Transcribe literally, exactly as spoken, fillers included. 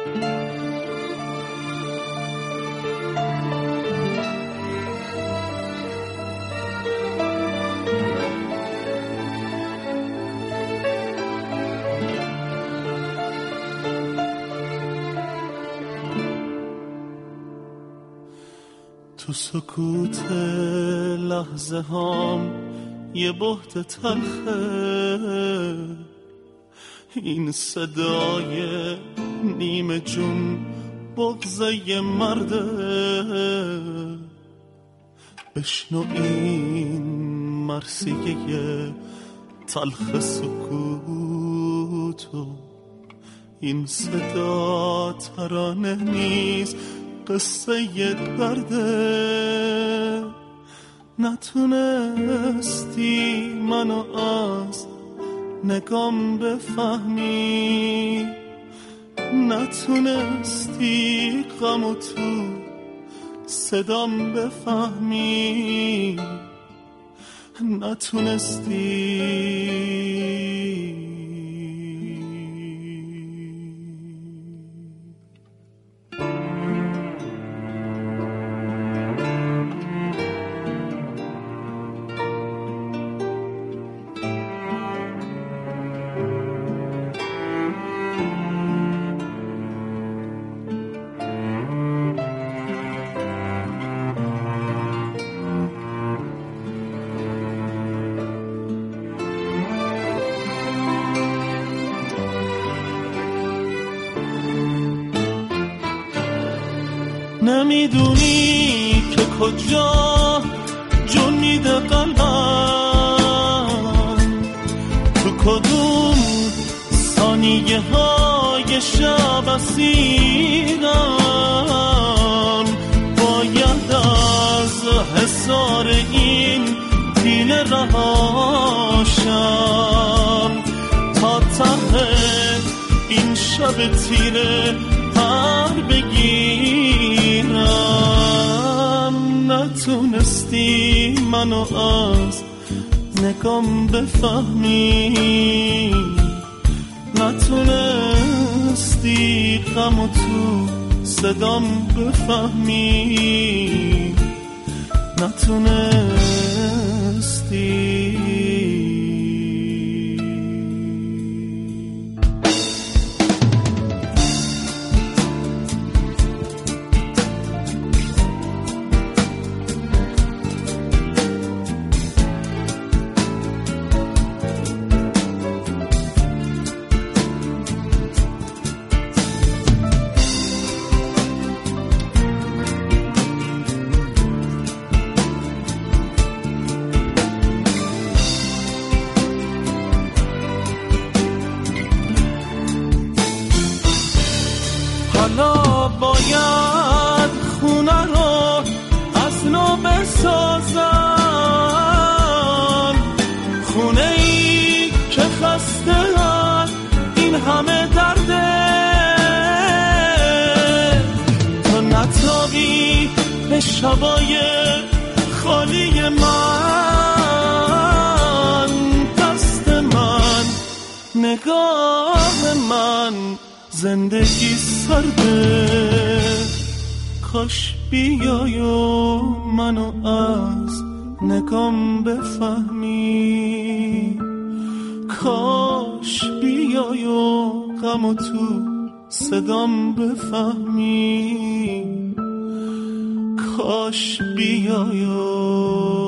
تو سکوت لحظه هام یه بهت تلخه، این صدای نیمه جون بغضه مرده. بشنو این مرثیه تلخ سکوتو، این صدا ترانه نیست قصه درده. نتونستی منو از نگام بفهمی، نتونستی غمو تو صدام بفهمی، نتونستی. نمیدونی که کجا جون میده قلبم، تو کدوم ثانیه های شب اسیرم. باید از حصار این پیله رهاشم تا ته این شب تیره پر بگیرم. نتونستی منو از نگام بفهمی، نتونستی غمو تو صدام بفهمی، نتونستی. حالا باید خونه رو از نو بسازم، خونه ای که خسته از این همه درده. تو نتابی به شبای خالی من، دست من، نگاه من، زندگی سرده. کاش بیای و منو از نگام بفهمی، کاش بیای و غمو تو صدام بفهمی، کاش بیای و